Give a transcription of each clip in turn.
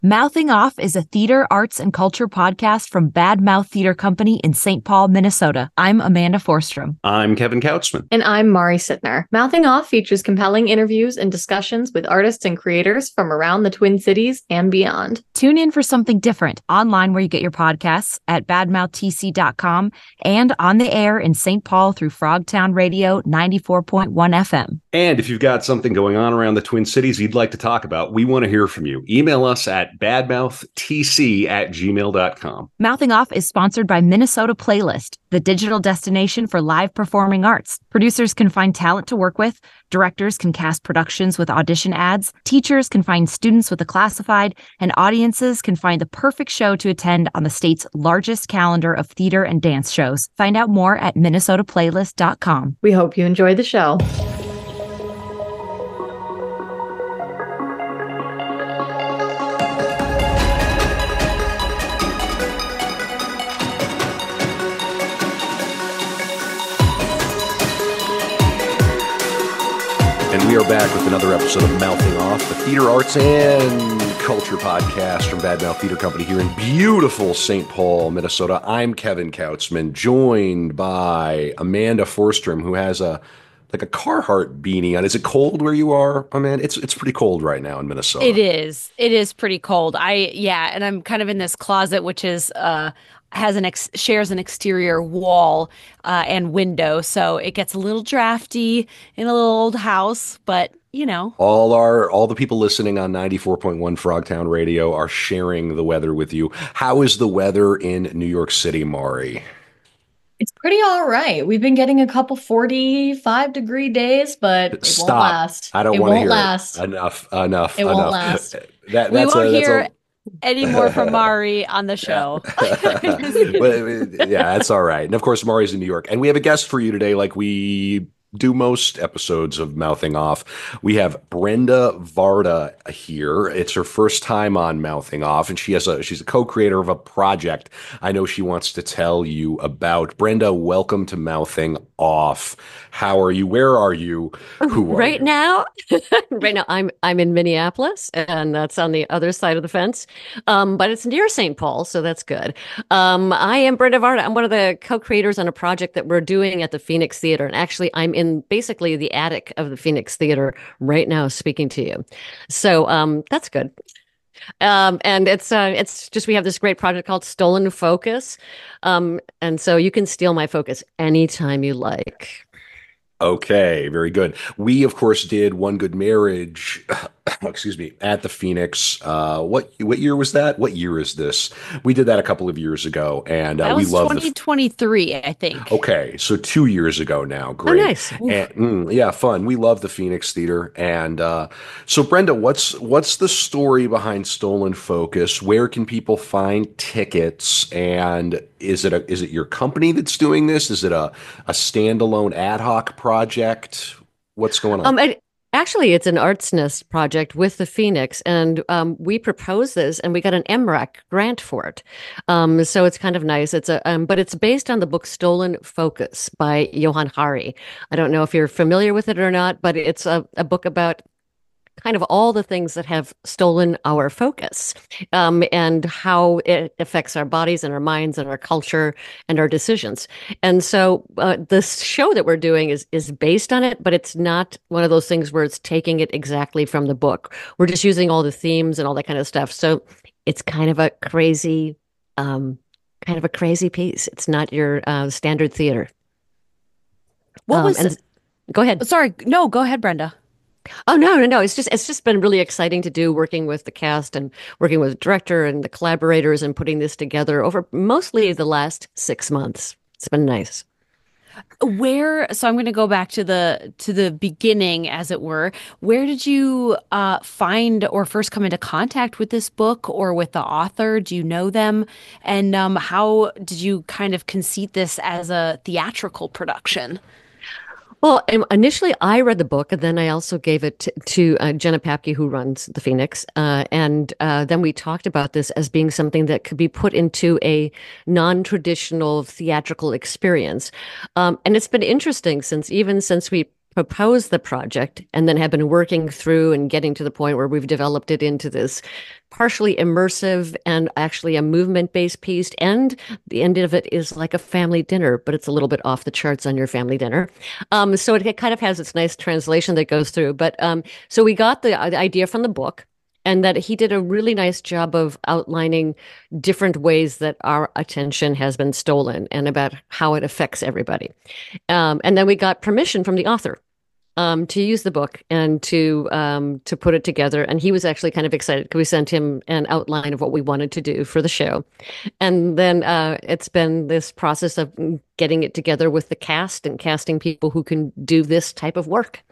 Mouthing Off is a theater, arts, and culture podcast from Bad Mouth Theater Company in St. Paul, Minnesota. I'm Amanda Forstrom. I'm Kevin Kautzman. And I'm Mari Sittner. Mouthing Off features compelling interviews and discussions with artists and creators from around the Twin Cities and beyond. Tune in for something different online where you get your podcasts at badmouthtc.com and on the air in St. Paul through Frogtown Radio 94.1 FM. And if you've got something going on around the Twin Cities you'd like to talk about, we want to hear from you. Email us at badmouthtc@gmail.com. Mouthing Off is sponsored by Minnesota Playlist, the digital destination for live performing arts. Producers can find talent to work with, directors can cast productions with audition ads, teachers can find students with a classified, and audiences can find the perfect show to attend on the state's largest calendar of theater and dance shows. Find out more at minnesotaplaylist.com. We hope you enjoy the show. We are back with another episode of Mouthing Off, the theater, arts, and culture podcast from Bad Mouth Theater Company here in beautiful St. Paul, Minnesota. I'm Kevin Kautzman, joined by Amanda Forstrom, who has a Carhartt beanie on. Is it cold where you are, Amanda? It's pretty cold right now in Minnesota. It is. It is pretty cold. And I'm kind of in this closet, which is shares an exterior wall and window, so it gets a little drafty in a little old house, but you know. All the people listening on 94.1 Frogtown Radio are sharing the weather with you. How is the weather in New York City, Mari? It's pretty all right. We've been getting a couple 45-degree days, but it won't last. I don't want to hear last. it. Enough. It won't last. We won't hear any more from Mari on the show. Yeah, that's all right. And of course, Mari's in New York. And we have a guest for you today, like we do most episodes of Mouthing Off. We have Brenda Varda here. It's her first time on Mouthing Off, and she's a co-creator of a project I know she wants to tell you about. Brenda, welcome to Mouthing Off. How are you? Where are you? Who are right you? now? Right now, I'm in Minneapolis, and that's on the other side of the fence. But it's near St. Paul, so that's good. I am Brenda Varda. I'm one of the co-creators on a project that we're doing at the Phoenix Theater, and actually, I'm in basically the attic of the Phoenix Theater right now, speaking to you. So that's good. And it's just, we have this great project called Stolen Focus. And so you can steal my focus anytime you like. Okay, very good. We, of course, did One Good Marriage, excuse me, at the Phoenix. What year was that? What year is this? We did that a couple of years ago, and we love 2023, I think. Okay, so 2 years ago now. Great. Oh, nice. And, yeah, fun. We love the Phoenix Theater. And so, Brenda, what's the story behind Stolen Focus? Where can people find tickets? And is it your company that's doing this? Is it a standalone ad hoc project? What's going on? Actually, it's an Arts Nest project with the Phoenix, and we proposed this, and we got an MRAC grant for it. So it's kind of nice. It's but it's based on the book Stolen Focus by Johann Hari. I don't know if you're familiar with it or not, but it's a book about kind of all the things that have stolen our focus, and how it affects our bodies and our minds and our culture and our decisions. And so this show that we're doing is based on it, but it's not one of those things where it's taking it exactly from the book. We're just using all the themes and all that kind of stuff. So it's kind of a crazy piece. It's not your standard theater. What was? Go ahead. Sorry, no, go ahead, Brenda. Oh, no. It's just been really exciting to do, working with the cast and working with the director and the collaborators and putting this together over mostly the last 6 months. It's been nice. So I'm going to go back to the beginning, as it were. Where did you find or first come into contact with this book or with the author? Do you know them? And how did you kind of conceive this as a theatrical production? Well, initially I read the book, and then I also gave it to Jenna Papke, who runs the Phoenix. And then we talked about this as being something that could be put into a non-traditional theatrical experience. And it's been interesting since we proposed the project and then have been working through and getting to the point where we've developed it into this partially immersive and actually a movement-based piece. And the end of it is like a family dinner, but it's a little bit off the charts on your family dinner. So it kind of has its nice translation that goes through. But so we got the idea from the book, and that he did a really nice job of outlining different ways that our attention has been stolen and about how it affects everybody. And then we got permission from the author to use the book and to put it together. And he was actually kind of excited because we sent him an outline of what we wanted to do for the show. And then it's been this process of getting it together with the cast and casting people who can do this type of work.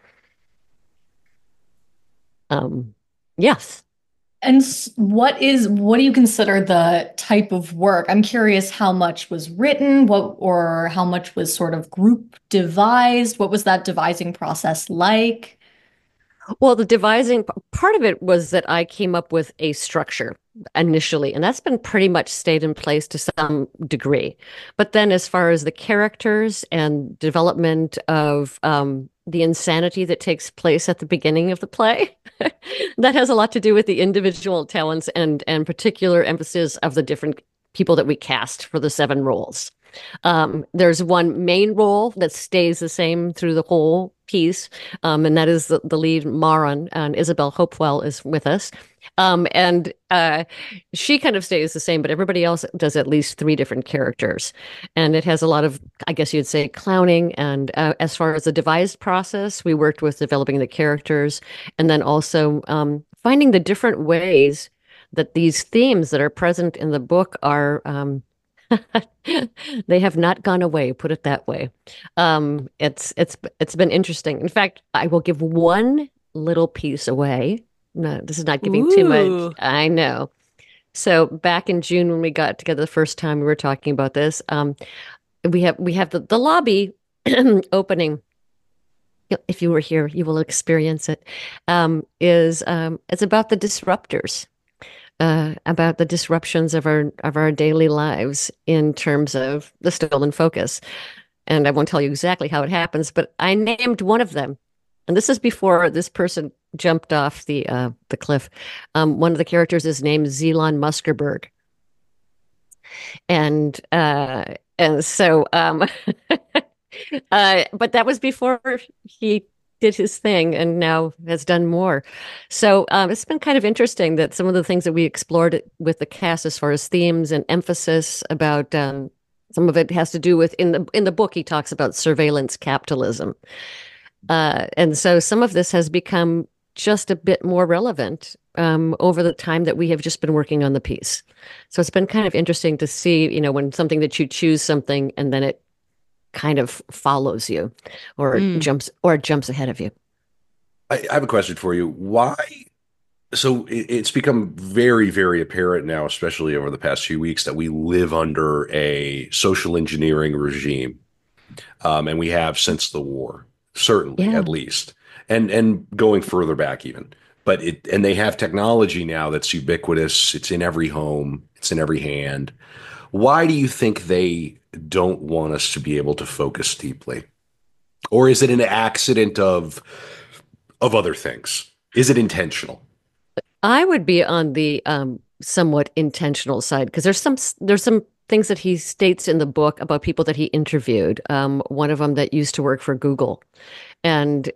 Yes. And what do you consider the type of work? I'm curious how much was written, or how much was sort of group devised? What was that devising process like? Well, the devising part of it was that I came up with a structure initially, and that's been pretty much stayed in place to some degree. But then as far as the characters and development of the insanity that takes place at the beginning of the play, that has a lot to do with the individual talents and particular emphasis of the different people that we cast for the 7 roles. There's one main role that stays the same through the whole piece, and that is the lead, Maron, and Isabel Hopewell is with us. And she kind of stays the same, but everybody else does at least 3 different characters. And it has a lot of, I guess you'd say, clowning. And as far as the devised process, we worked with developing the characters and then also finding the different ways that these themes that are present in the book are they have not gone away, put it that way. It's been interesting. In fact, I will give one little piece away. No, this is not giving too much. I know. So back in June when we got together the first time, we were talking about this. We have the lobby opening. If you were here, you will experience it. It's about the disruptors. About the disruptions of our daily lives in terms of the stolen focus. And I won't tell you exactly how it happens, but I named one of them. And this is before this person jumped off the cliff. One of the characters is named Zelon Muskerberg. And so but that was before he did his thing and now has done more. So it's been kind of interesting that some of the things that we explored with the cast as far as themes and emphasis about some of it has to do with in the book he talks about surveillance capitalism. And so some of this has become just a bit more relevant over the time that we have just been working on the piece. So it's been kind of interesting to see, when something that you choose something and then it kind of follows you or jumps ahead of you. I have a question for you. Why? So it's become very, very apparent now, especially over the past few weeks, that we live under a social engineering regime. And we have since the war, certainly, at least, and going further back even. But they have technology now that's ubiquitous. It's in every home. It's in every hand. Why do you think they don't want us to be able to focus deeply? Or is it an accident of other things? Is it intentional? I would be on the somewhat intentional side because there's some things that he states in the book about people that he interviewed. One of them that used to work for Google, and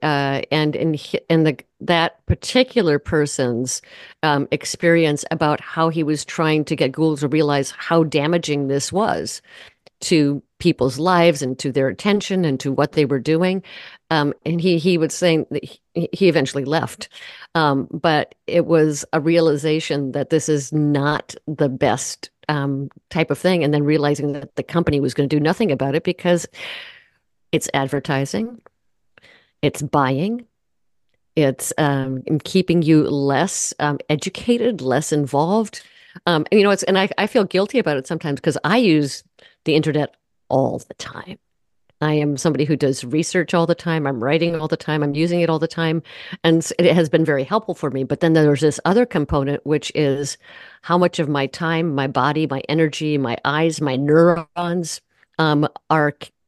that particular person's experience about how he was trying to get Google to realize how damaging this was to people's lives and to their attention and to what they were doing. And he was saying that he eventually left. But it was a realization that this is not the best type of thing. And then realizing that the company was going to do nothing about it because it's advertising, it's buying, it's keeping you less educated, less involved. And I feel guilty about it sometimes because I use the internet all the time. I am somebody who does research all the time. I'm writing all the time. I'm using it all the time. And it has been very helpful for me. But then there's this other component, which is how much of my time, my body, my energy, my eyes, my neurons are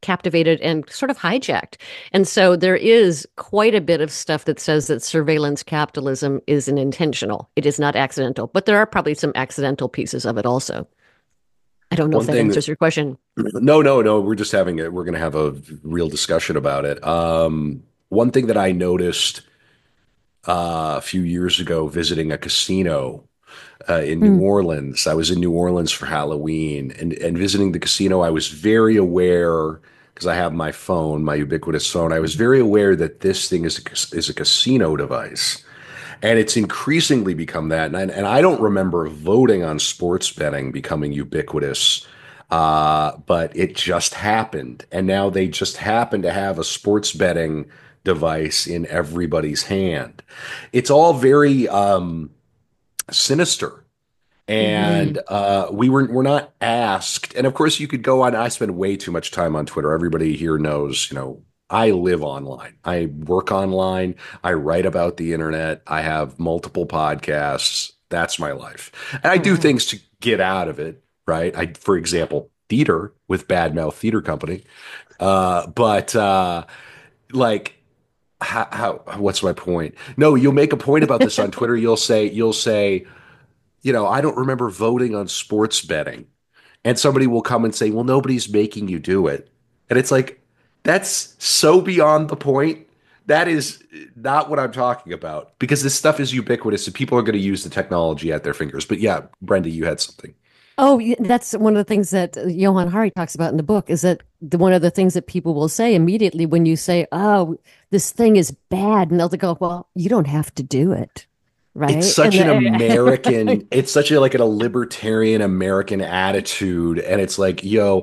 captivated and sort of hijacked. And so there is quite a bit of stuff that says that surveillance capitalism is intentional. It is not accidental, but there are probably some accidental pieces of it also. I don't know if that answers your question. No. We're just we're going to have a real discussion about it. One thing that I noticed a few years ago visiting a casino in New Orleans. I was in New Orleans for Halloween, and visiting the casino, I was very aware, because I have my phone, my ubiquitous phone. I was very aware that this thing is a casino device, and it's increasingly become that. And I don't remember voting on sports betting becoming ubiquitous, but it just happened, and now they just happen to have a sports betting device in everybody's hand. It's all very sinister. And we're not asked. And of course, you could go on. I spend way too much time on Twitter. Everybody here knows, I live online. I work online. I write about the internet. I have multiple podcasts. That's my life. And I do things to get out of it, right? For example, theater with Badmouth Theater Company. But what's my point? No, you'll make a point about this on Twitter. You'll say, I don't remember voting on sports betting. And somebody will come and say, well, nobody's making you do it. And it's like, that's so beyond the point. That is not what I'm talking about, because this stuff is ubiquitous and people are going to use the technology at their fingers. But yeah, Brenda, you had something. Oh, that's one of the things that Johan Hari talks about in the book, is that one of the things that people will say immediately when you say, oh, this thing is bad. And they'll go, well, you don't have to do it. Right. It's such an American, it's such a libertarian American attitude. And it's like,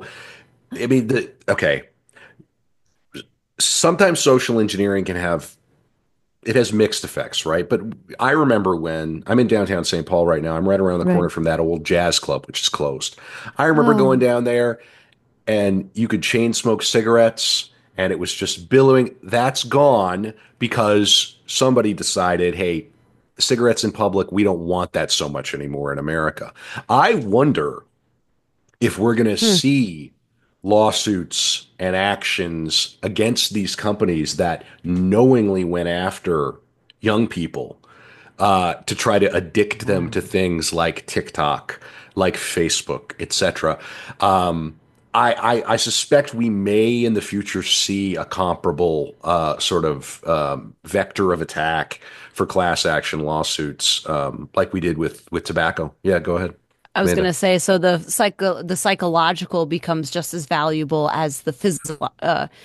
okay. Sometimes social engineering it has mixed effects, right? But I remember when I'm in downtown St. Paul right now, I'm right around the corner from that old jazz club, which is closed. I remember going down there and you could chain smoke cigarettes and it was just billowing. That's gone because somebody decided, hey, cigarettes in public, we don't want that so much anymore in America. I wonder if we're going to see lawsuits and actions against these companies that knowingly went after young people to try to addict them to things like TikTok, like Facebook, etc. I suspect we may in the future see a comparable sort of vector of attack for class action lawsuits, like we did with tobacco. Yeah, go ahead. I was going to say, so the psychological becomes just as valuable as the physical,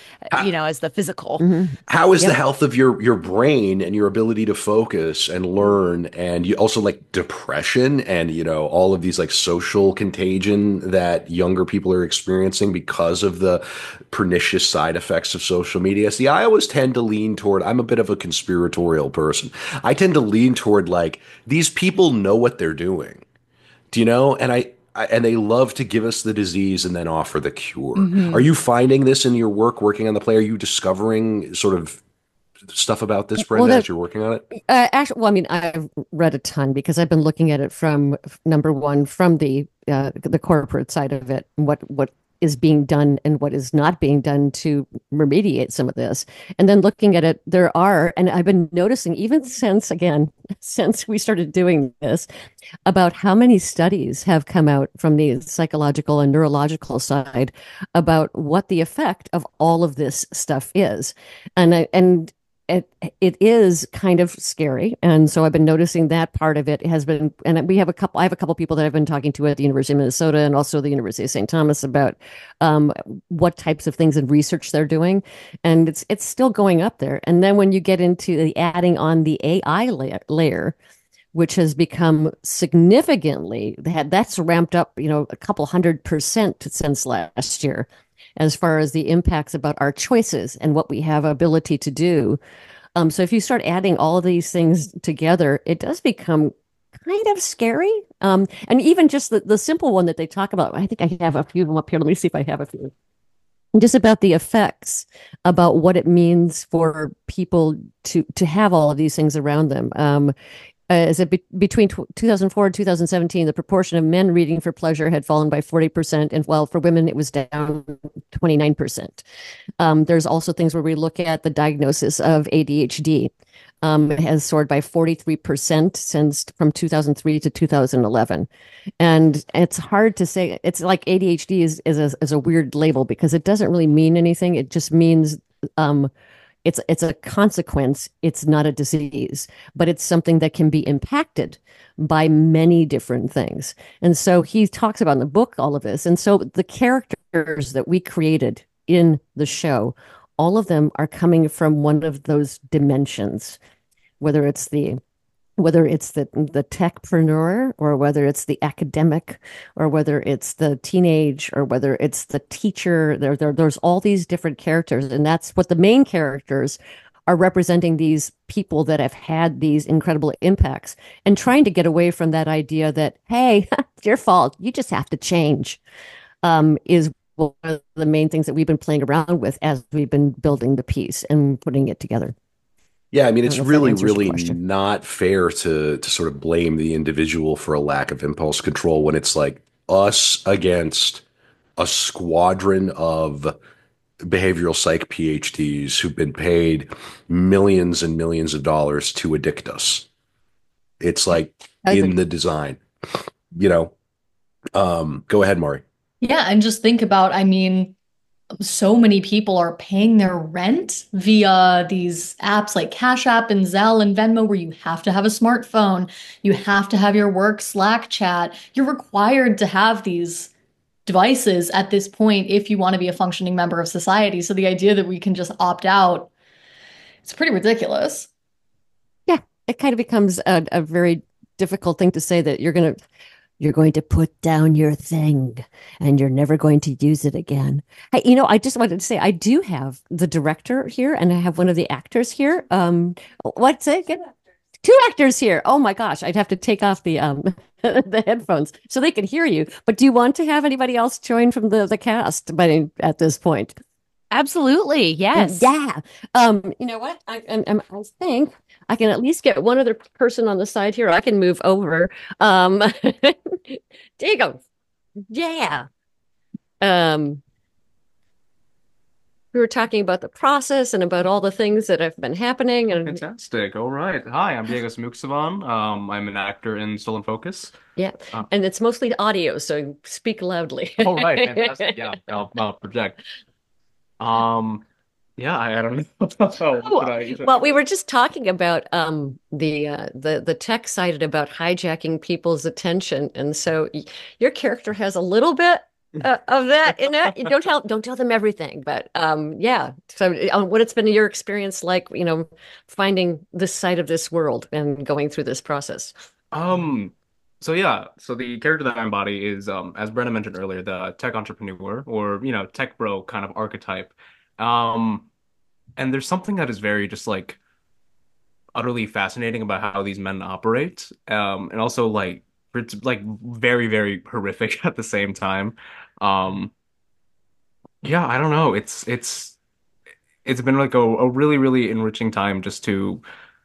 as the physical. Mm-hmm. How is the health of your brain and your ability to focus and learn, and you also depression and all of these social contagion that younger people are experiencing because of the pernicious side effects of social media? See, I always tend to lean toward, I'm a bit of a conspiratorial person. I tend to lean toward these people know what they're doing. Do you know? And and they love to give us the disease and then offer the cure. Mm-hmm. Are you finding this in your work working on the play? Are you discovering sort of stuff about this, Brenda, as you're working on it? Actually, I've read a ton because I've been looking at it from number one, from the corporate side of it, what is being done and what is not being done to remediate some of this. And then looking at it, and I've been noticing even since we started doing this, about how many studies have come out from the psychological and neurological side about what the effect of all of this stuff is. And it is kind of scary. And so I've been noticing that part of it has been, and I have a couple people that I've been talking to at the University of Minnesota and also the University of St. Thomas about what types of things and research they're doing. And it's still going up there. And then when you get into the adding on the AI layer, which has become significantly, that's ramped up, a couple 100% since last year, as far as the impacts about our choices and what we have ability to do. So if you start adding all of these things together, it does become kind of scary. And even just the simple one that they talk about, I think I have a few of them up here. Let me see if I have a few. Just about the effects, about what it means for people to have all of these things around them. is it between 2004 and 2017, the proportion of men reading for pleasure had fallen by 40%, and well, for women, it was down 29%. There's also things where we look at the diagnosis of ADHD. It has soared by 43% since from 2003 to 2011. And it's hard to say. It's like ADHD is a weird label because it doesn't really mean anything. It just means it's a consequence. It's not a disease, but it's something that can be impacted by many different things. And so he talks about in the book all of this. And so the characters that we created in the show, all of them are coming from one of those dimensions, whether it's the techpreneur, or whether it's the academic, or whether it's the teenage, or whether it's the teacher. There's all these different characters, and that's what the main characters are representing, these people that have had these incredible impacts, and trying to get away from that idea that, hey, it's your fault, you just have to change, is one of the main things that we've been playing around with as we've been building the piece and putting it together. Yeah, I mean, it's really, really question. not fair to sort of blame the individual for a lack of impulse control when it's like us against a squadron of behavioral psych PhDs who've been paid millions and millions of dollars to addict us. It's like in the design, you know. Go ahead, Maury. Yeah, and just think about, I mean, so many people are paying their rent via these apps like Cash App and Zelle and Venmo, where you have to have a smartphone, you have to have your work Slack chat. You're required to have these devices at this point if you want to be a functioning member of society. So the idea that we can just opt out, it's pretty ridiculous. Yeah, it kind of becomes a very difficult thing to say that you're going to put down your thing and you're never going to use it again. Hey, I just wanted to say I do have the director here and I have one of the actors here. What's it again? Two actors here. Oh my gosh, I'd have to take off the the headphones so they can hear you. But do you want to have anybody else join from the cast at this point? Absolutely. Yes. Yeah. You know what? I think I can at least get one other person on the side here. I can move over. There you go. Yeah. We were talking about the process and about all the things that have been happening. And Fantastic. All right. Hi, I'm Diego Smuksavan. I'm an actor in Stolen Focus. yeah, and it's mostly audio, so speak loudly. All right. Fantastic. Yeah, I'll project. Yeah, I don't know. Well, we were just talking about the tech side about hijacking people's attention, and so your character has a little bit of that in it. Don't tell them everything, but yeah. So, what it's been your experience like, finding this side of this world and going through this process? So the character that I embody is, as Brenna mentioned earlier, the tech entrepreneur or, tech bro kind of archetype. And there's something that is very just like utterly fascinating about how these men operate. And also like it's like very, very horrific at the same time. Um, yeah, I don't know. It's been like a really, really enriching time just to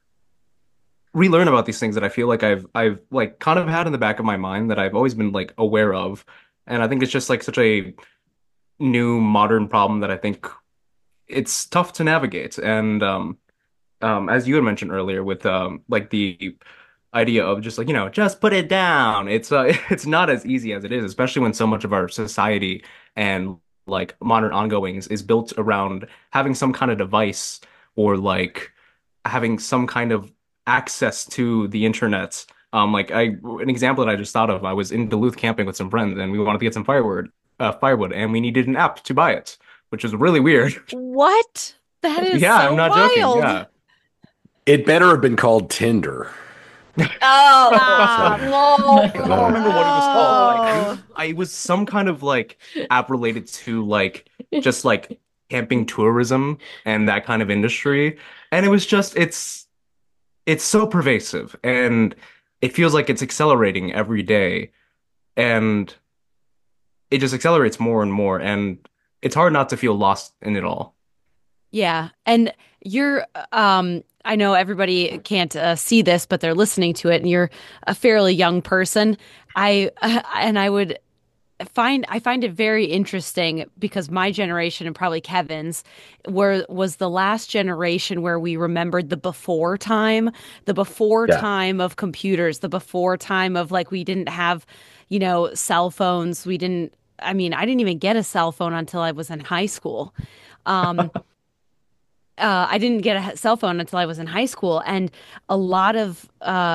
relearn about these things that I feel like I've like kind of had in the back of my mind that I've always been like aware of. And I think it's just like such a new modern problem that I think it's tough to navigate. And as you had mentioned earlier with like the idea of just like, just put it down. It's it's not as easy as it is, especially when so much of our society and like modern ongoings is built around having some kind of device or like having some kind of access to the internet. An example that I just thought of, I was in Duluth camping with some friends and we wanted to get some firewood, and we needed an app to buy it, which is really weird. What? That is Yeah, so I'm not wild. joking. Yeah. It better have been called Tinder. Oh, I no. don't remember what it was called. Like, it was some kind of like app related to like just like camping tourism and that kind of industry. And it was just it's so pervasive and it feels like it's accelerating every day. And it just accelerates more and more. And it's hard not to feel lost in it all. Yeah. And you're I know everybody can't see this, but they're listening to it, and you're a fairly young person. I and I find it very interesting because my generation and probably Kevin's was the last generation where we remembered the before Yeah. time of computers, the before time of like we didn't have, cell phones. We didn't. I mean, I didn't even get a cell phone until I was in high school. Um, I didn't get a cell phone until I was in high school, and a lot of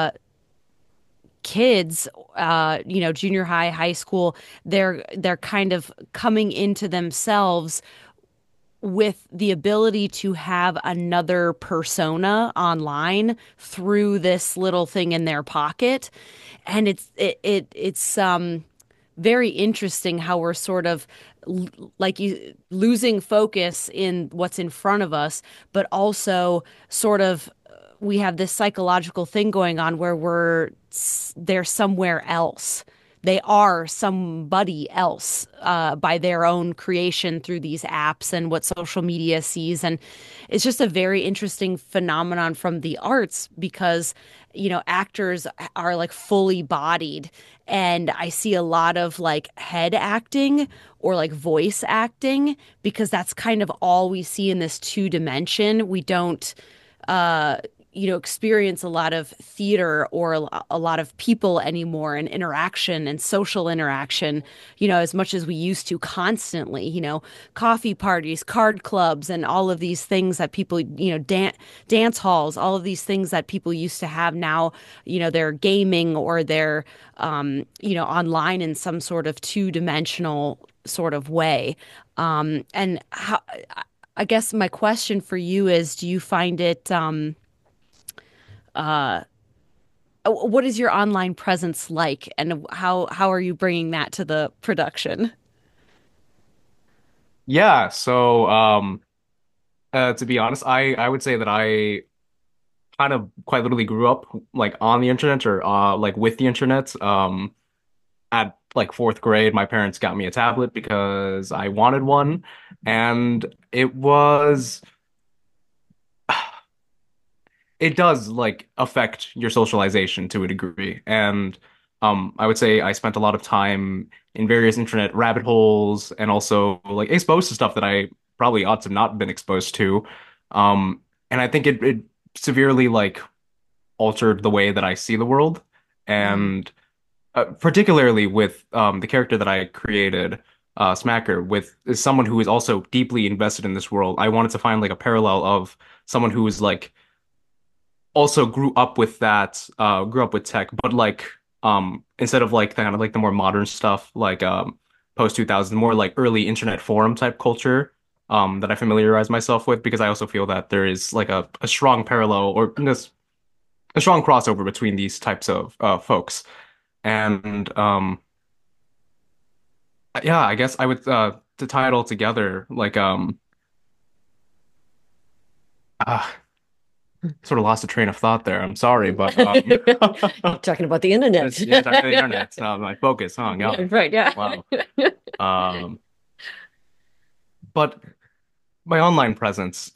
kids, junior high, high school, they're kind of coming into themselves with the ability to have another persona online through this little thing in their pocket, and it's very interesting how we're sort of like you losing focus in what's in front of us, but also sort of we have this psychological thing going on where they're somewhere else. They are somebody else by their own creation through these apps and what social media sees. And it's just a very interesting phenomenon from the arts because, actors are like fully bodied. And I see a lot of like head acting or like voice acting because that's kind of all we see in this 2 dimension. We don't uh, experience a lot of theater or a lot of people anymore and interaction and social interaction, as much as we used to constantly, coffee parties, card clubs, and all of these things that people, dance halls, all of these things that people used to have now, they're gaming or they're, online in some sort of 2 dimensional sort of way. And how, I guess my question for you is, do you find it, uh, what is your online presence like, and how are you bringing that to the production? Yeah, so to be honest, I would say that I kind of quite literally grew up like on the internet or like with the internet. At like fourth grade, my parents got me a tablet because I wanted one, and it does like affect your socialization to a degree. And I would say I spent a lot of time in various internet rabbit holes and also like exposed to stuff that I probably ought to not have been exposed to. And I think it severely like altered the way that I see the world. Mm. And particularly with the character that I created, Smacker, with is someone who is also deeply invested in this world. I wanted to find like a parallel of someone who is like also grew up with tech, but like instead of like kind of like the more modern stuff, like post 2000, more like early internet forum type culture that I familiarize myself with because I also feel that there is like a strong parallel or this a strong crossover between these types of folks. And yeah, I guess I would to tie it all together, like uh, sort of lost a train of thought there. I'm sorry, but Talking about the internet. yeah, talking to the internet. My focus, huh? Yeah. Right, yeah. Wow. Um, but my online presence,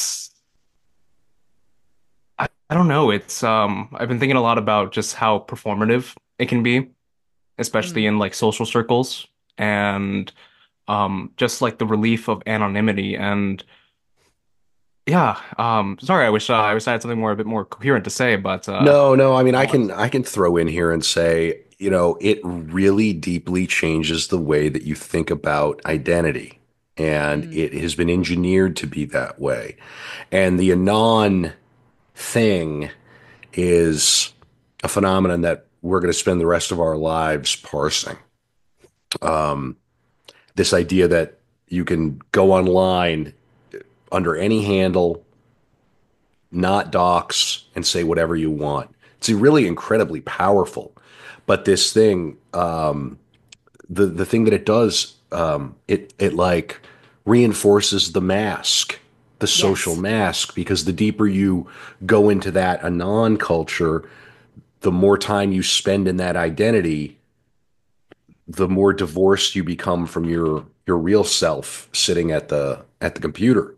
I don't know. It's I've been thinking a lot about just how performative it can be, especially Mm. in like social circles and just like the relief of anonymity and yeah, sorry, I wish I had something more a bit more coherent to say, but No, no, I mean oh, I can throw in here and say, it really deeply changes the way that you think about identity. And Mm. it has been engineered to be that way. And the anon thing is a phenomenon that we're going to spend the rest of our lives parsing. Um, this idea that you can go online under any handle, not docs, and say whatever you want. It's really incredibly powerful. But this thing, the thing that it does, it like reinforces the mask, the social Yes. mask, because the deeper you go into that anon culture, the more time you spend in that identity, the more divorced you become from your real self sitting at the computer.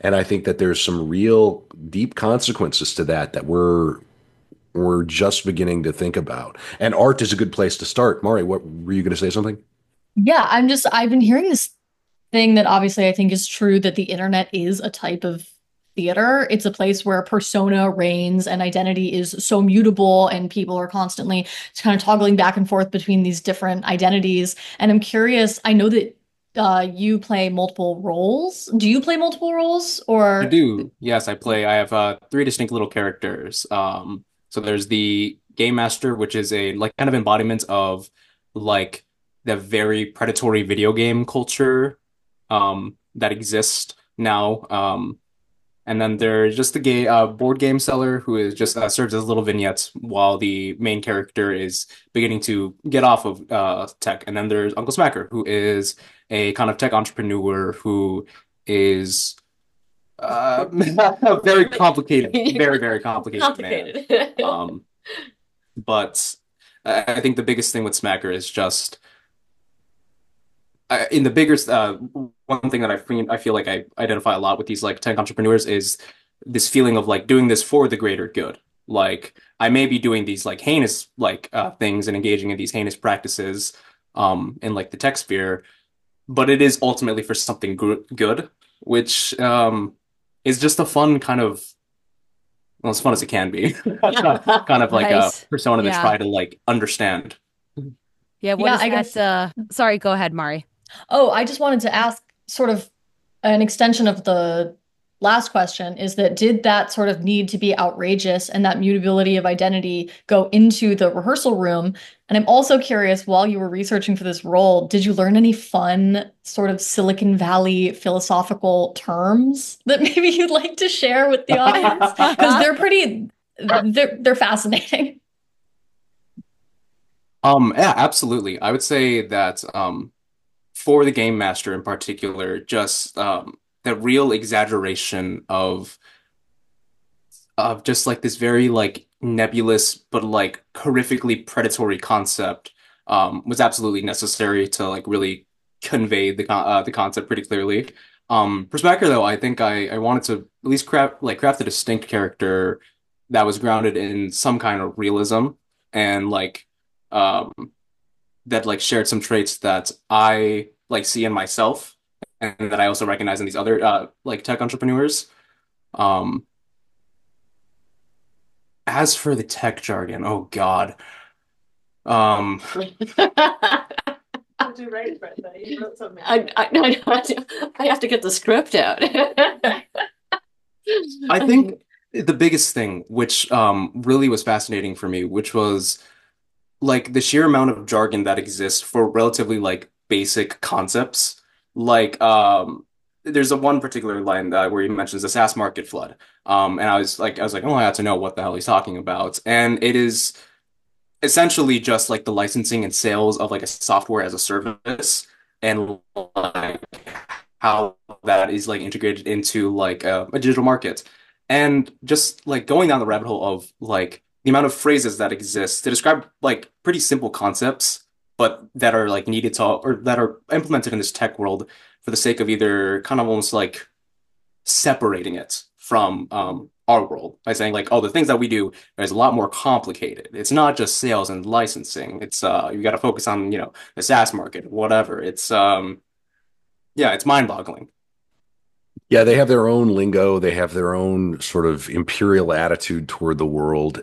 And I think that there's some real deep consequences to that we're just beginning to think about. And art is a good place to start. Mari, what were you going to say something? Yeah, I've been hearing this thing that obviously I think is true that the internet is a type of theater. It's a place where persona reigns and identity is so mutable, and people are constantly kind of toggling back and forth between these different identities. And I'm curious, I know that you play multiple roles. Do you play multiple roles I or? do. Yes, I play. I have three distinct little characters. So there's the Game Master, which is a like kind of embodiment of like the very predatory video game culture that exists now. And then there's just the board game seller who is just serves as little vignettes while the main character is beginning to get off of tech. And then there's Uncle Smacker, who is a kind of tech entrepreneur who is very complicated, very, very complicated man. Complicated. But I think the biggest thing with Smacker is just in the bigger one thing that I feel like I identify a lot with these like tech entrepreneurs is this feeling of like doing this for the greater good. Like I may be doing these like heinous like things and engaging in these heinous practices in like the tech sphere, but it is ultimately for something good, which is just a fun kind of well, as fun as it can be. Kind of like a Nice. persona to Yeah. try to like understand. Yeah, what Yeah, is I that? guess. Sorry, go ahead, Mari. Oh, I just wanted to ask sort of an extension of the last question is that did that sort of need to be outrageous and that mutability of identity go into the rehearsal room? And I'm also curious, while you were researching for this role, did you learn any fun sort of Silicon Valley philosophical terms that maybe you'd like to share with the audience? Because they're fascinating. Yeah, absolutely. I would say that for the Game Master in particular, just the real exaggeration of just like this very like nebulous but like horrifically predatory concept was absolutely necessary to like really convey the concept pretty clearly. For Smacker though, I think I wanted to at least craft a distinct character that was grounded in some kind of realism and like um that like shared some traits that I like see in myself and that I also recognize in these other like tech entrepreneurs. Um, as for the tech jargon, oh God. Um, How'd you write, Brenda? You wrote something. I have to get the script out. I think the biggest thing, which really was fascinating for me, which was like the sheer amount of jargon that exists for relatively like basic concepts. Like there's a one particular line where he mentions the SaaS market flood. And I was like, oh, I have to know what the hell he's talking about. And it is essentially just like the licensing and sales of like a software as a service and like how that is like integrated into like a digital market. And just like going down the rabbit hole of like the amount of phrases that exist to describe like pretty simple concepts, but that are like needed to or that are implemented in this tech world for the sake of either kind of almost like separating it from our world by saying like, oh, the things that we do is a lot more complicated. It's not just sales and licensing. It's you got to focus on, the SaaS market, whatever. It's yeah, it's mind-boggling. Yeah, they have their own lingo. They have their own sort of imperial attitude toward the world.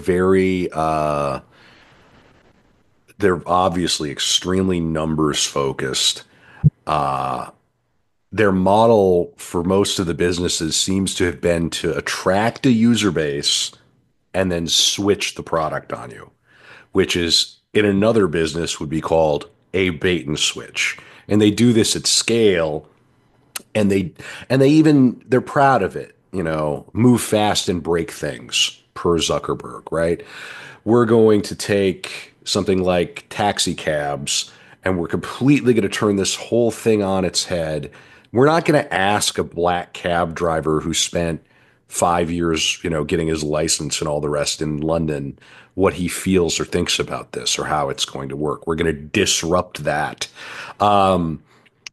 They're obviously extremely numbers focused. Uh, their model for most of the businesses seems to have been to attract a user base and then switch the product on you, which is in another business would be called a bait and switch. And they do this at scale and they're proud of it, move fast and break things per Zuckerberg, right? We're going to take something like taxi cabs and we're completely going to turn this whole thing on its head. We're not going to ask a black cab driver who spent 5 years, getting his license and all the rest in London, what he feels or thinks about this or how it's going to work. We're going to disrupt that.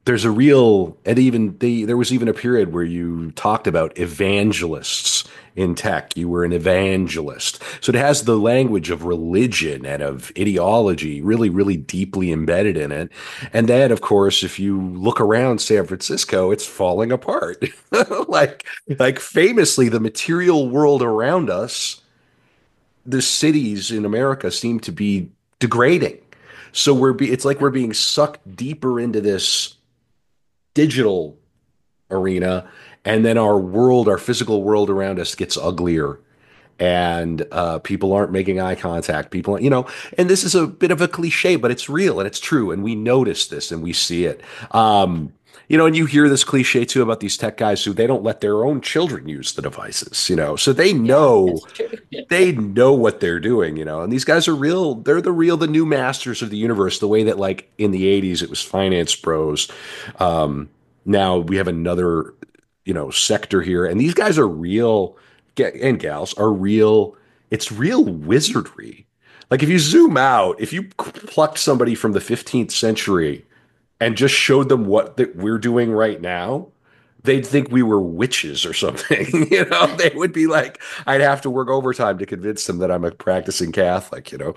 there's a real, and even there was even a period where you talked about evangelists in tech. You were an evangelist. So it has the language of religion and of ideology really, really deeply embedded in it. And then, of course, if you look around San Francisco, it's falling apart. like, like famously, the material world around us, the cities in America seem to be degrading. So it's like we're being sucked deeper into this digital arena, and then our physical world around us gets uglier, and people aren't making eye contact. People, and this is a bit of a cliche, but it's real and it's true, and we notice this and we see it. And you hear this cliche too about these tech guys who they don't let their own children use the devices, so they know That's true. they know what they're doing, and these guys are real. They're the new masters of the universe, the way that like in the 80s it was finance bros. Now we have another, sector here, and these guys are real, and gals are real. It's real wizardry. Like if you zoom out, if you plucked somebody from the 15th century and just showed them what that we're doing right now, they'd think we were witches or something. They would be like, I'd have to work overtime to convince them that I'm a practicing Catholic.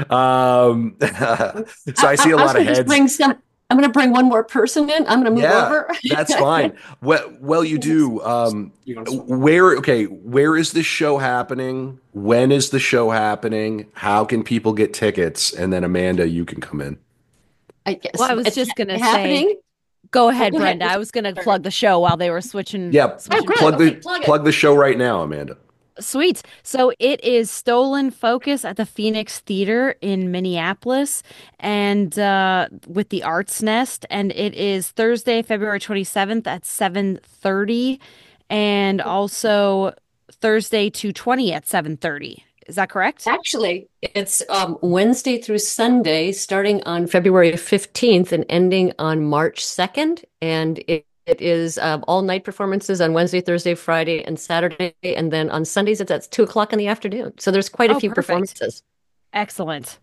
So I see a I was lot of going to just heads. bring some. I'm going to bring one more person in. I'm going to move Yeah, over. that's fine. Well, you do. You want to start? Where is this show happening? When is the show happening? How can people get tickets? And then Amanda, you can come in. I guess Well, I was it's just gonna happening. say, go ahead, Go ahead. Brenda. I was gonna plug the show while they were switching. Yep. switching great. Plug channels. the Plug it. plug the show right now, Amanda. Sweet. So it is Stolen Focus at the Phoenix Theater in Minneapolis and with the Arts Nest. And it is Thursday, February 27th at 7:30 and also Thursday to 20 at 7:30. Is that correct? Actually, it's Wednesday through Sunday, starting on February 15th and ending on March 2nd. And it is all night performances on Wednesday, Thursday, Friday, and Saturday. And then on Sundays, it's at 2 o'clock in the afternoon. So there's quite a Oh, few perfect. performances. Excellent.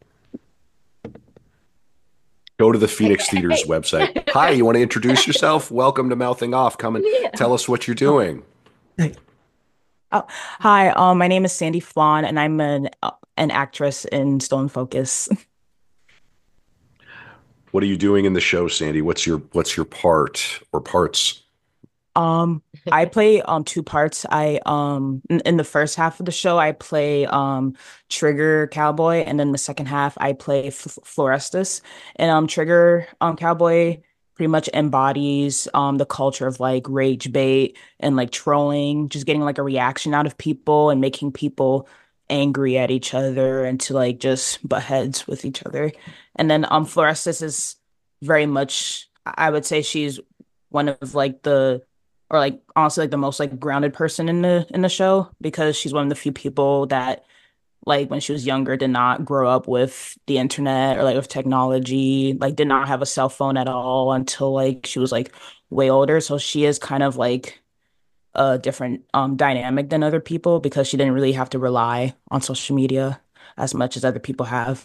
Go to the Phoenix Theater's website. Hi, you want to introduce yourself? Welcome to Mouthing Off. Come and Yeah. tell us what you're doing. Oh, hi, my name is Sandy Flan, and I'm an actress in Stolen Focus. What are you doing in the show, Sandy? What's your part or parts? I play two parts. In the first half of the show, I play Trigger Cowboy, and then the second half, I play Florestus. And Trigger Cowboy pretty much embodies the culture of like rage bait and like trolling, just getting like a reaction out of people and making people angry at each other and to like just butt heads with each other. And then Florestus is very much, I would say she's one of like or like honestly like the most like grounded person in the show, because she's one of the few people that like when she was younger did not grow up with the internet or like with technology, like did not have a cell phone at all until like she was like way older. So she is kind of like a different dynamic than other people because she didn't really have to rely on social media as much as other people have.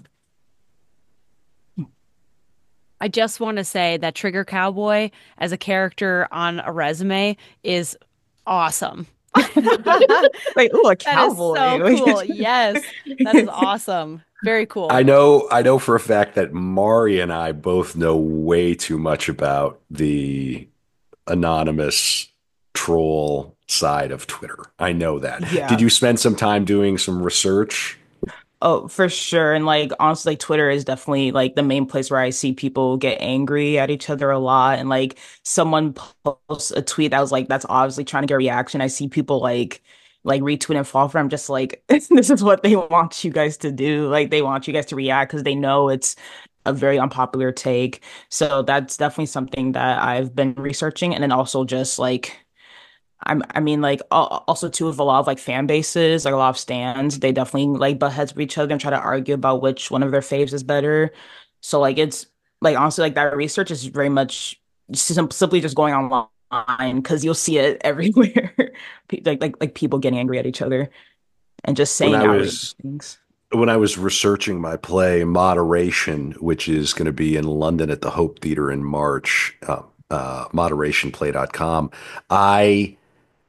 I just want to say that Trigger Cowboy as a character on a resume is awesome. Like, ooh, a That is cowboy. so cool. Yes, that is awesome. Very cool. I know for a fact that Mari and I both know way too much about the anonymous troll side of Twitter. I know that. Yeah. Did you spend some time doing some research? Oh, for sure. And like honestly, like Twitter is definitely like the main place where I see people get angry at each other a lot. And like someone posts a tweet that was like, that's obviously trying to get a reaction. I see people like retweet and fall for it. I'm just like, this is what they want you guys to do. Like they want you guys to react because they know it's a very unpopular take. So that's definitely something that I've been researching. And then also just like I mean, like also too with a lot of like fan bases, like a lot of stands, they definitely like butt heads with each other and try to argue about which one of their faves is better. So like it's like honestly like that research is very much simply just going online because you'll see it everywhere, like people getting angry at each other and just When saying I outrageous was things. when I was researching my play Moderation, which is going to be in London at the Hope Theatre in March, moderationplay.com, I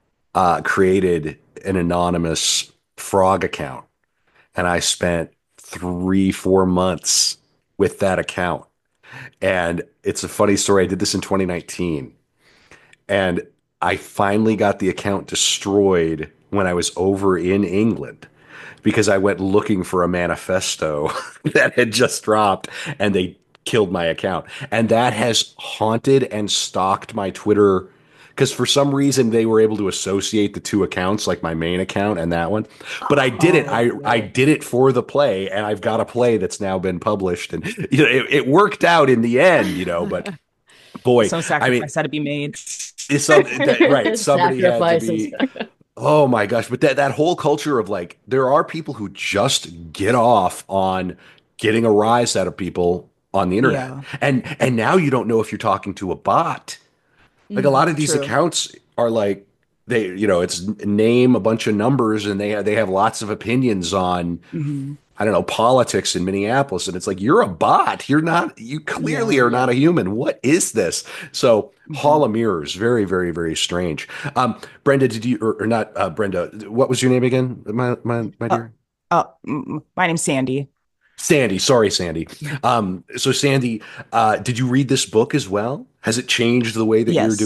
created an anonymous frog account, and I spent 3, 4 months with that account. And it's a funny story. I did this in 2019, and I finally got the account destroyed when I was over in England because I went looking for a manifesto that had just dropped, and they killed my account. And that has haunted and stalked my Twitter because for some reason they were able to associate the two accounts, like my main account and that one. But I did it. I did it for the play, and I've got a play that's now been published, and it worked out in the end, but boy, Some I mean, sacrifice had to be made. right, somebody had to Sacrifices. be. Oh my gosh, but that whole culture of like there are people who just get off on getting a rise out of people on the internet. Yeah. And now you don't know if you're talking to a bot. Like a lot of these True. accounts are like it's name a bunch of numbers, and they have lots of opinions on I don't know, politics in Minneapolis. And it's like, you're a bot. You clearly are not a human. What is this? So Hall of Mirrors, very, very, very strange. Brenda, did you, or not, Brenda, what was your name again? My dear? My name's Sandy. Sandy. Sorry, Sandy. So Sandy, did you read this book as well? Has it changed the way that Yes.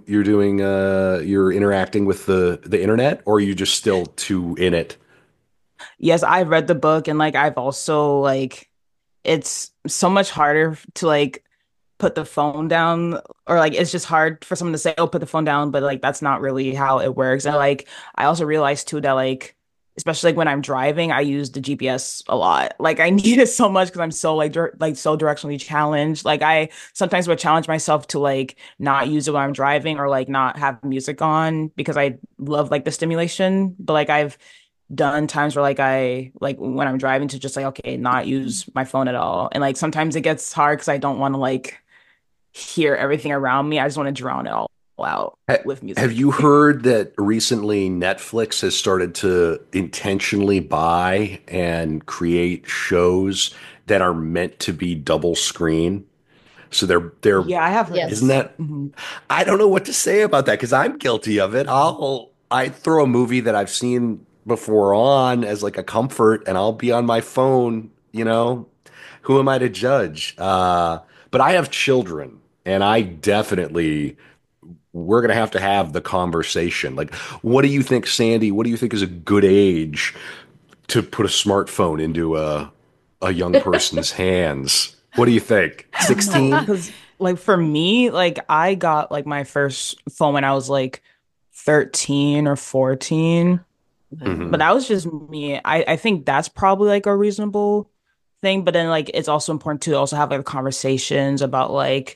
you're interacting with the internet, or are you just still too in it? Yes, I've read the book, and like I've also like it's so much harder to like put the phone down, or like it's just hard for someone to say, "Oh, put the phone down," but like that's not really how it works. And like I also realized too that like especially like when I'm driving, I use the GPS a lot. Like I need it so much because I'm so so directionally challenged. Like I sometimes would challenge myself to like not use it when I'm driving or like not have music on because I love like the stimulation. But like I've done times where like I like when I'm driving to just like okay, not use my phone at all. And like sometimes it gets hard because I don't want to like hear everything around me. I just want to drown it all out with Have music. you heard that recently Netflix has started to intentionally buy and create shows that are meant to be double screen? So they're Yeah, I have heard Yes. isn't that Mhm. I don't know what to say about that because I'm guilty of it. I throw a movie that I've seen before on as like a comfort, and I'll be on my phone, Who am I to judge? But I have children, and I definitely we're gonna have to have the conversation. Like, what do you think, Sandy? What do you think is a good age to put a smartphone into a young person's hands? What do you think? 16? Because like for me, like I got like my first phone when I was like 13 or 14. But Mhm. that was just me. I think that's probably like a reasonable thing. But then like it's also important to also have like conversations about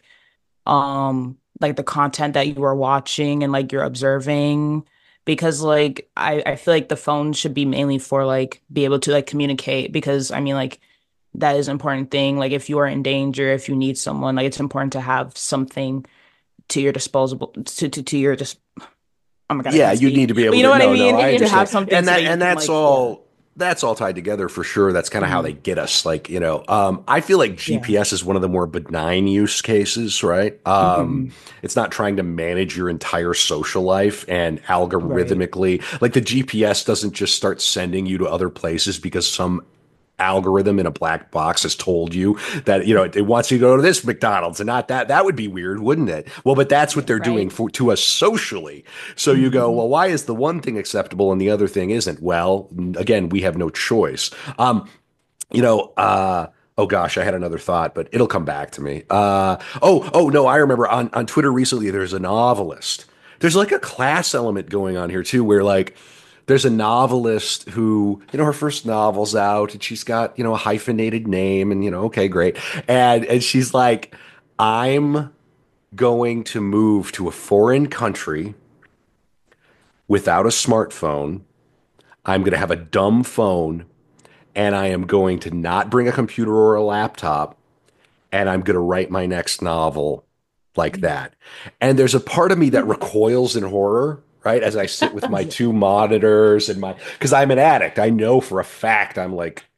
like the content that you are watching and like you're observing. Because like I feel like the phone should be mainly for like be able to like communicate because I mean like that is an important thing. Like if you are in danger, if you need someone, like it's important to have something to your disposable to your just oh my God, I Yeah, can't you need speak. to be But able you know to. what I No, mean? I To understand. have something And so that you can that's like, yeah. all tied together for sure. That's kind of how they Mhm. get us. Like, I feel like Yeah. GPS is one of the more benign use cases, right? Mhm. It's not trying to manage your entire social life and Right. algorithmically. Like the GPS doesn't just start sending you to other places because some algorithm in a black box has told you that it wants you to go to this McDonald's and not that. That would be weird, wouldn't it? Well, but that's what Yeah. they're doing Right. for to us socially. So you go, Mhm. well, why is the one thing acceptable and the other thing isn't? Well, again, we have no choice. You know, oh gosh, I had another thought, but it'll come back to me. Oh no, I remember on Twitter recently. There's a novelist. There's like a class element going on here too, where like there's a novelist who, her first novel's out and she's got, a hyphenated name and, okay, great. And she's like, I'm going to move to a foreign country without a smartphone. I'm going to have a dumb phone and I am going to not bring a computer or a laptop and I'm going to write my next novel like that. And there's a part of me that recoils in horror, right? As I sit with my Yeah. two monitors and because I'm an addict. I know for a fact I'm like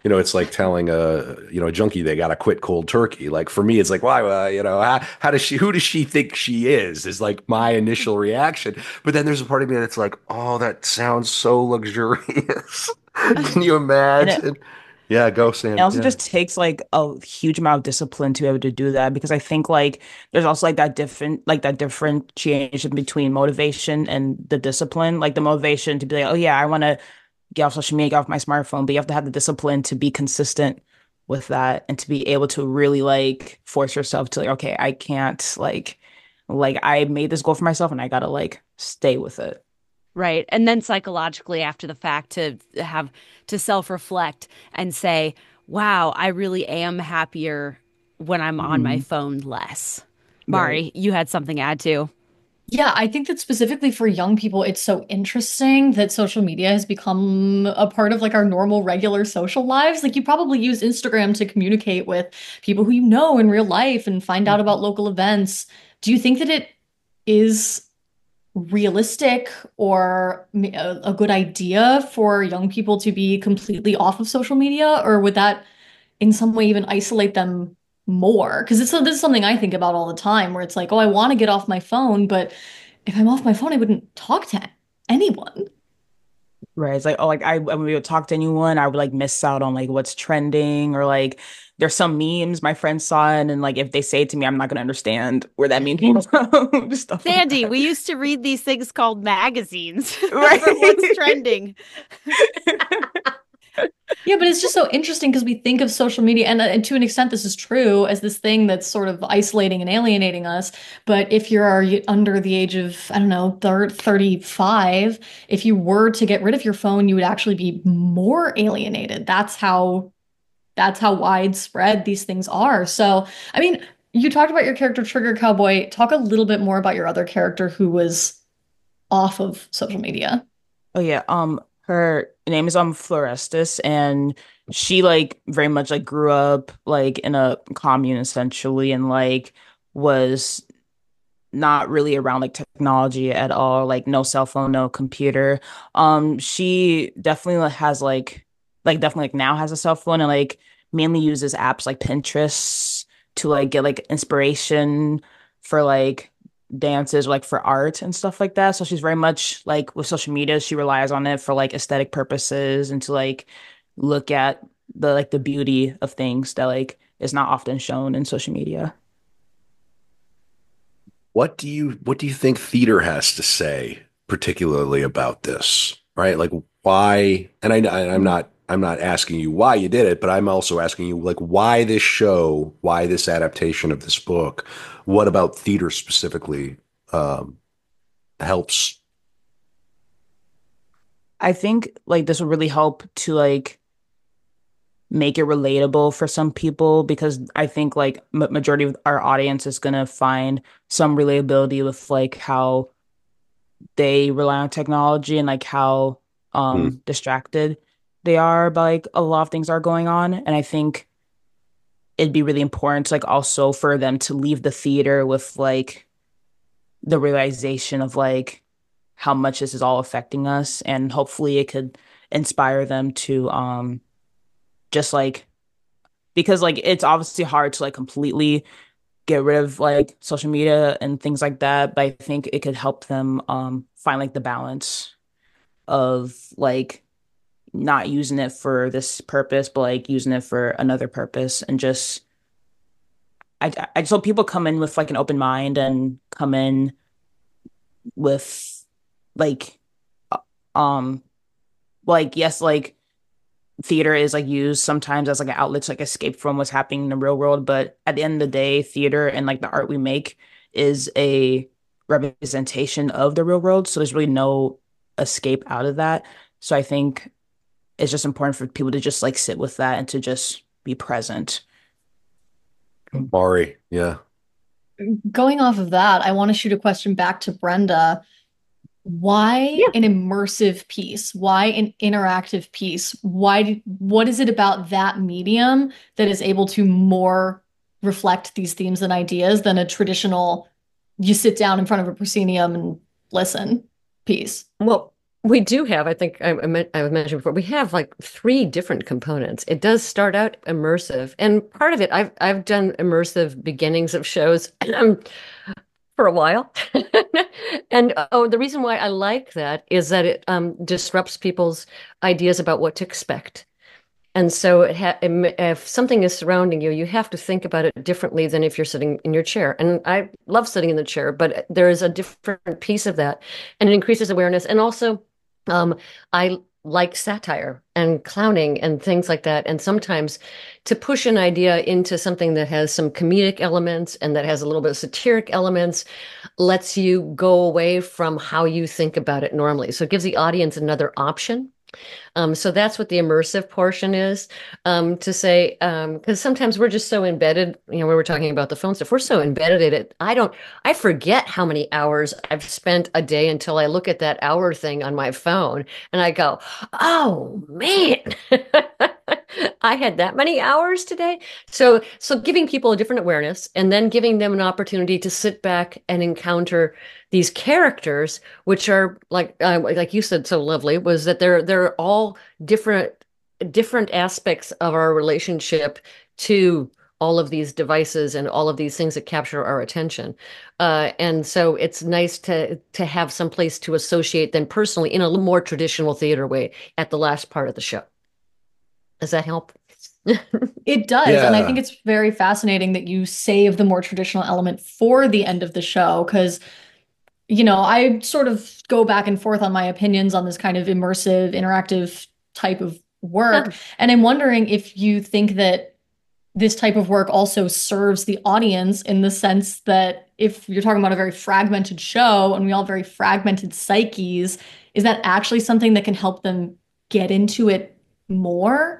it's like telling a junkie they got to quit cold turkey. Like for me, it's like, why, who does she think she is like my initial reaction. But then there's a part of me that's like, oh, that sounds so luxurious. Can you And it imagine? Yeah, go it Sam. also Yeah. just takes like a huge amount of discipline to be able to do that because I think like there's also like that differentiation between motivation and the discipline. Like the motivation to be like, oh yeah, I want to get off social media, get off my smartphone, but you have to have the discipline to be consistent with that and to be able to really like force yourself to like, okay, I can't like I made this goal for myself and I gotta like stay with it. Right. And then psychologically after the fact to have to self-reflect and say, wow, I really am happier when I'm on my Mhm. phone less. Right. Mari, you had something to add to. Yeah, I think that specifically for young people, it's so interesting that social media has become a part of like our normal, regular social lives. Like you probably use Instagram to communicate with people who you know in real life and find out Mhm. about local events. Do you think that it is realistic or a good idea for young people to be completely off of social media, or would that in some way even isolate them more? Because this is something I think about all the time, where it's like, oh, I want to get off my phone, but if I'm off my phone, I wouldn't talk to anyone. Right. It's like, oh, like I when we would talk to anyone, I would like miss out on like what's trending or like there's some memes my friends saw and like if they say it to me, I'm not gonna understand where that meme came from. Just stuff like Sandy, that. we used to read these things called magazines for what's Right. trending. Yeah, but it's just so interesting because we think of social media, and to an extent, this is true, as this thing that's sort of isolating and alienating us. But if you're under the age of, I don't know, 35, if you were to get rid of your phone, you would actually be more alienated. That's how widespread these things are. So, I mean, you talked about your character Trigger Cowboy. Talk a little bit more about your other character who was off of social media. Oh yeah. Her name is Florestus and she like very much like grew up like in a commune essentially and like was not really around like technology at all, like no cell phone, no computer. She definitely has like definitely like now has a cell phone and like mainly uses apps like Pinterest to like get like inspiration for like dances or like for art and stuff like that. So she's very much like with social media, she relies on it for like aesthetic purposes and to like look at the beauty of things that like is not often shown in social media. What do you think theater has to say particularly about this? Right? Like why, and I'm not asking you why you did it, but I'm also asking you like why this show, why this adaptation of this book? What about theater specifically um helps? I think like this will really help to like make it relatable for some people because I think like majority of our audience is gonna find some relatability with like how they rely on technology and like how Hmm. distracted they are by like a lot of things are going on. And I think it'd be really important to like also for them to leave the theater with like the realization of like how much this is all affecting us and hopefully it could inspire them to just like because like it's obviously hard to like completely get rid of like social media and things like that, but I think it could help them find like the balance of like not using it for this purpose, but like using it for another purpose and just I just hope people come in with like an open mind and come in with like uh, um like yes like theater is like used sometimes as like an outlet to like escape from what's happening in the real world. But at the end of the day, theater and like the art we make is a representation of the real world. So there's really no escape out of that. So I think it's just important for people to just like sit with that and to just be present. Mari, yeah. Going off of that, I want to shoot a question back to Brenda. Why Yeah. an immersive piece? Why an interactive piece? What is it about that medium that is able to more reflect these themes and ideas than a traditional, you sit down in front of a proscenium and listen piece? Well, We do have, I think I mentioned before, we have like 3 different components. It does start out immersive, and part of it, I've done immersive beginnings of shows for a while. And the reason why I like that is that it disrupts people's ideas about what to expect. And so if something is surrounding you, you have to think about it differently than if you're sitting in your chair. And I love sitting in the chair, but there is a different piece of that, and it increases awareness. And also, I like satire and clowning and things like that. And sometimes to push an idea into something that has some comedic elements and that has a little bit of satiric elements lets you go away from how you think about it normally. So it gives the audience another option. So that's what the immersive portion is, to say, because sometimes we're just so embedded, we were talking about the phone stuff, we're so embedded in it. I forget how many hours I've spent a day until I look at that hour thing on my phone and I go, oh man, I had that many hours today. So giving people a different awareness and then giving them an opportunity to sit back and encounter these characters, which are like you said so lovely, was that they're all different aspects of our relationship to all of these devices and all of these things that capture our attention. And so it's nice to have some place to associate them personally in a little more traditional theater way at the last part of the show. Does that help? It does. Yeah. And I think it's very fascinating that you save the more traditional element for the end of the show, because I sort of go back and forth on my opinions on this kind of immersive, interactive type of work. And I'm wondering if you think that this type of work also serves the audience, in the sense that if you're talking about a very fragmented show and we all have very fragmented psyches, is that actually something that can help them get into it more?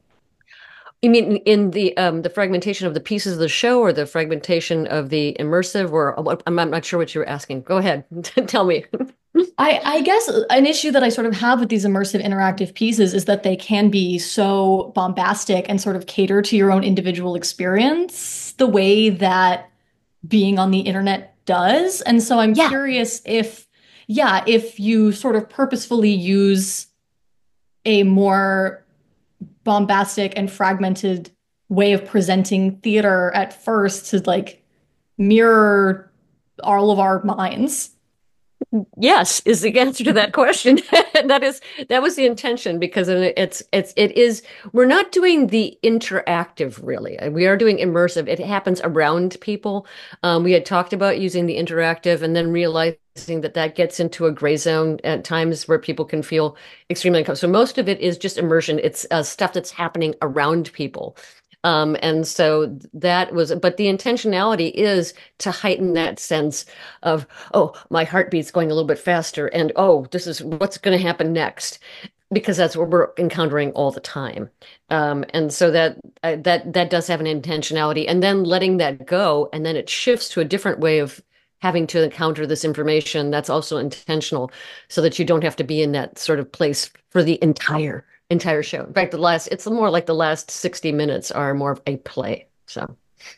You mean in the fragmentation of the pieces of the show, or the fragmentation of the immersive, or I'm not sure what you were asking. Go ahead. Tell me. I guess an issue that I sort of have with these immersive interactive pieces is that they can be so bombastic and sort of cater to your own individual experience the way that being on the internet does. And so I'm curious if you sort of purposefully use a more bombastic and fragmented way of presenting theater at first to like mirror all of our minds. Yes, is the answer to that question. That was the intention, because it is, we're not doing the interactive really. We are doing immersive. It happens around people. We had talked about using the interactive and then realizing that gets into a gray zone at times where people can feel extremely uncomfortable. So most of it is just immersion. It's stuff that's happening around people. And so that was, but the intentionality is to heighten that sense of, oh, my heartbeat's going a little bit faster, and oh, this is what's going to happen next, because that's what we're encountering all the time. And so that does have an intentionality, and then letting that go, and then it shifts to a different way of having to encounter this information that's also intentional, so that you don't have to be in that sort of place for the entire show. In fact, it's more like the last 60 minutes are more of a play. So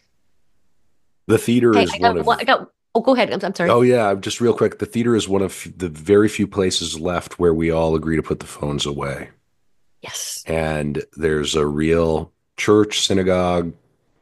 the theater is one of. Go ahead. I'm sorry. Oh yeah, just real quick. The theater is one of the very few places left where we all agree to put the phones away. Yes. And there's a real church, synagogue,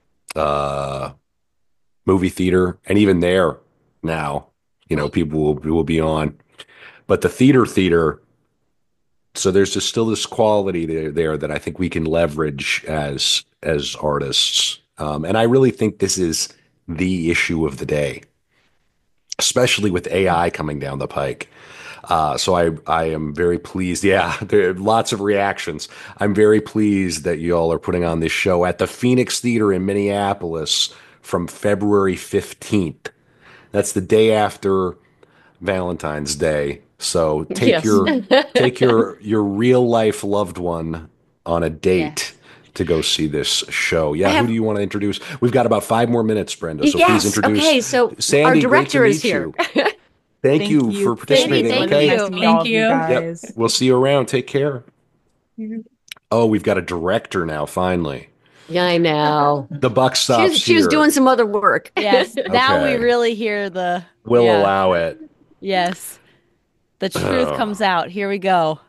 movie theater, and even there now, people will be on. But the theater. So there's just still this quality there that I think we can leverage as artists. And I really think this is the issue of the day, especially with AI coming down the pike. So I am very pleased. Yeah, there are lots of reactions. I'm very pleased that you all are putting on this show at the Phoenix Theater in Minneapolis from February 15th. That's the day after Valentine's Day. So take your real life loved one on a date to go see this show. Yeah, who do you want to introduce? We've got about 5 more minutes, Brenda. So please introduce. Okay, so Sandy, our director is here. Thank you for participating. Thank okay. you. Thank you. Yep. We'll see you around. Take care. Oh, we've got a director now, finally. Yeah, I know. The buck stops She was doing some other work. Yes. Now we Okay. really hear the. We'll allow it. Yes. The truth comes out. Here we go.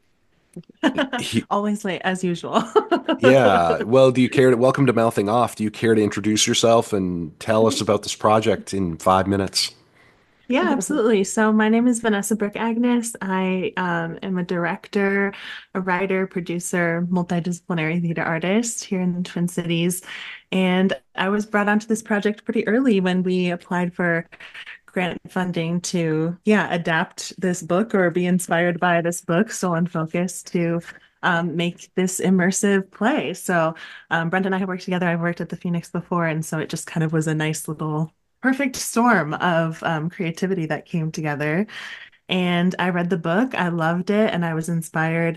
He- Always late as usual. yeah. Well, do you care to welcome to Mouthing Off? Do you care to introduce yourself and tell us about this project in 5 minutes? Yeah, absolutely. So my name is Vanessa Brooke Agnes. I am a director, a writer, producer, multidisciplinary theater artist here in the Twin Cities. And I was brought onto this project pretty early when we applied for grant funding to, adapt this book or be inspired by this book, Stolen Focus, to make this immersive play. So Brent and I have worked together. I've worked at the Phoenix before, and so it just kind of was a nice little perfect storm of creativity that came together. And I read the book, I loved it, and I was inspired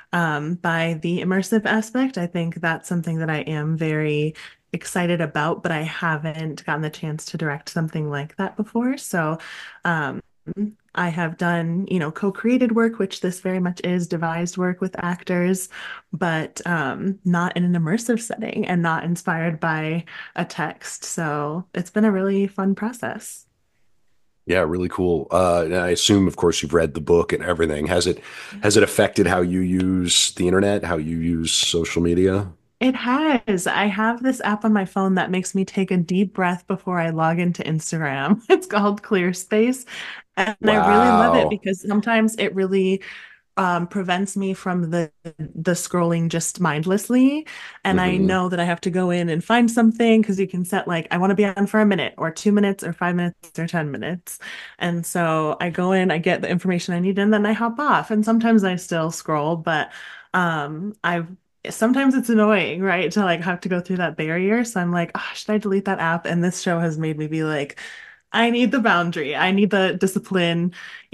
by the immersive aspect. I think that's something that I am very excited about, but I haven't gotten the chance to direct something like that before. So um, I have done, co-created work, which this very much is, devised work with actors, but not in an immersive setting and not inspired by a text. So it's been a really fun process. Yeah, really cool. And I assume, of course, you've read the book and everything. Has it affected how you use the internet, how you use social media? It has. I have this app on my phone that makes me take a deep breath before I log into Instagram. It's called ClearSpace. And I really love it Wow. because sometimes it really prevents me from the scrolling just mindlessly. And I Hmm. know that I have to go in and find something because you can set like I want to be on for a minute or 2 minutes or 5 minutes or 10 minutes. And so I go in, I get the information I need, and then I hop off. And sometimes I still scroll, but I've sometimes it's annoying, right? To like have to go through that barrier. So I'm like, oh, should I delete that app? And this show has made me be like, I need the boundary. I need the discipline,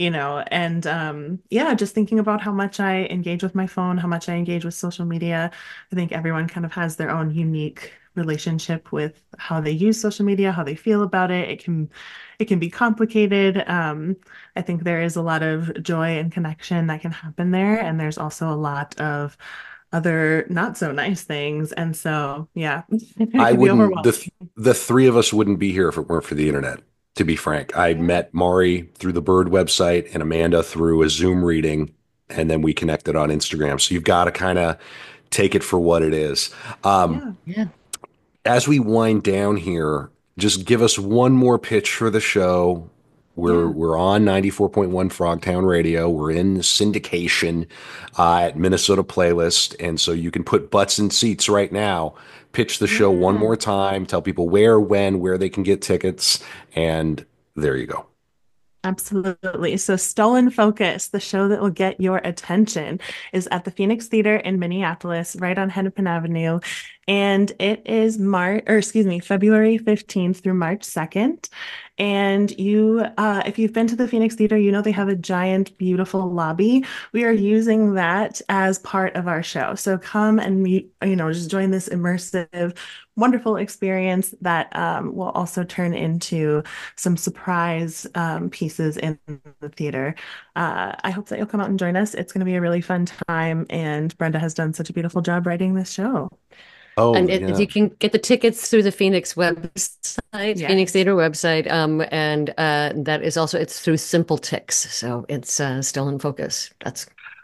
and yeah, just thinking about how much I engage with my phone, how much I engage with social media. I think everyone kind of has their own unique relationship with how they use social media, how they feel about it. It can be complicated. I think there is a lot of joy and connection that can happen there, and there's also a lot of other not so nice things. And so, yeah, it I can be wouldn't overwhelming. the three of us wouldn't be here if it weren't for the internet, to be frank. I Yeah. met Mari through the Bird website and Amanda through a Zoom reading, and then we connected on Instagram. So you've got to kind of take it for what it is. Um, Yeah. Yeah. as we wind down here, just give us one more pitch for the show. We're Yeah. we're on 94.1 Frogtown Radio. We're in syndication at Minnesota Playlist, and so you can put butts in seats right now. Pitch the show one Yeah. more time. Tell people where, when, where they can get tickets, and there you go. Absolutely. So, Stolen Focus, the show that will get your attention, is at the Phoenix Theater in Minneapolis, right on Hennepin Avenue. And it is February 15th through March 2nd. And if you've been to the Phoenix Theater, they have a giant, beautiful lobby. We are using that as part of our show. So come and just join this immersive, wonderful experience that will also turn into some surprise pieces in the theater. I hope that you'll come out and join us. It's going to be a really fun time, and Brenda has done such a beautiful job writing this show. Oh And yeah. you can get the tickets through the Phoenix website, Yeah. Phoenix Theater website, and that is also it's through Simple Tix, so it's still in focus. That's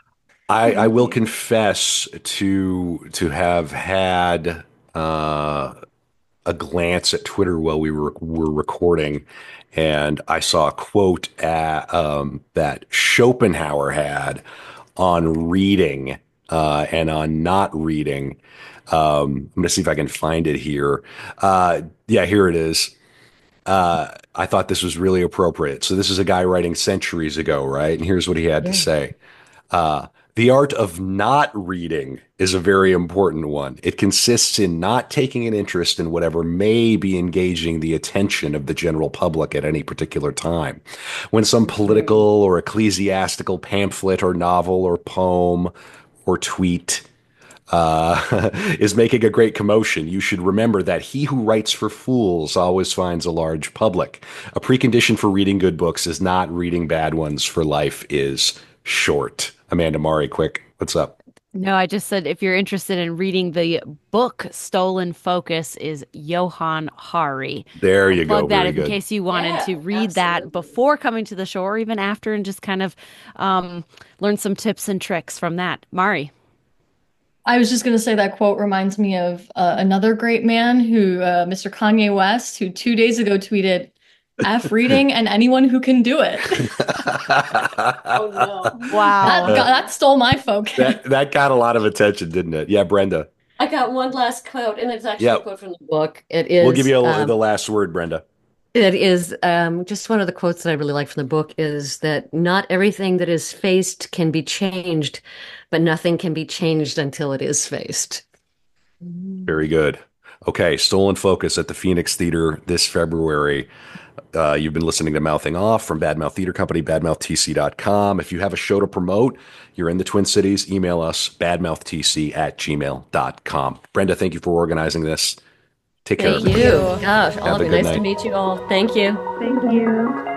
I Thank will you. confess to have had a glance at Twitter while were recording, and I saw a quote that Schopenhauer had on reading and on not reading. I'm going to see if I can find it here. Yeah, here it is. I thought this was really appropriate. So this is a guy writing centuries ago, right? And here's what he had to yeah. say. The art of not reading is a very important one. It consists in not taking an interest in whatever may be engaging the attention of the general public at any particular time. When some political or ecclesiastical pamphlet or novel or poem or tweet is making a great commotion, you should remember that he who writes for fools always finds a large public. A precondition for reading good books is not reading bad ones, for life is short. Amanda Mari, quick, what's up? No, I just said if you're interested in reading the book, Stolen Focus is Johan Hari. There you go. Plug that Very in good. case you wanted to read that before coming to the show or even after and just kind of learn some tips and tricks from that. Mari. I was just going to say that quote reminds me of another great man who, Mr. Kanye West, who 2 days ago tweeted, F reading and anyone who can do it. Oh no! Wow. That stole my focus. That got a lot of attention, didn't it? Yeah, Brenda. I got one last quote, and it's actually Yeah. a quote from the book. It is. We'll give you the last word, Brenda. It is just one of the quotes that I really like from the book is that not everything that is faced can be changed, but nothing can be changed until it is faced. Very good. Okay, Stolen Focus at the Phoenix Theater this February. You've been listening to Mouthing Off from Badmouth Theater Company, badmouthtc.com. If you have a show to promote, you're in the Twin Cities, email us, badmouthtc@gmail.com. Brenda, thank you for organizing this. Take care, Thank everybody. you. Gosh, all Have of a you. good Nice to night. meet you all. Thank you. Thank you.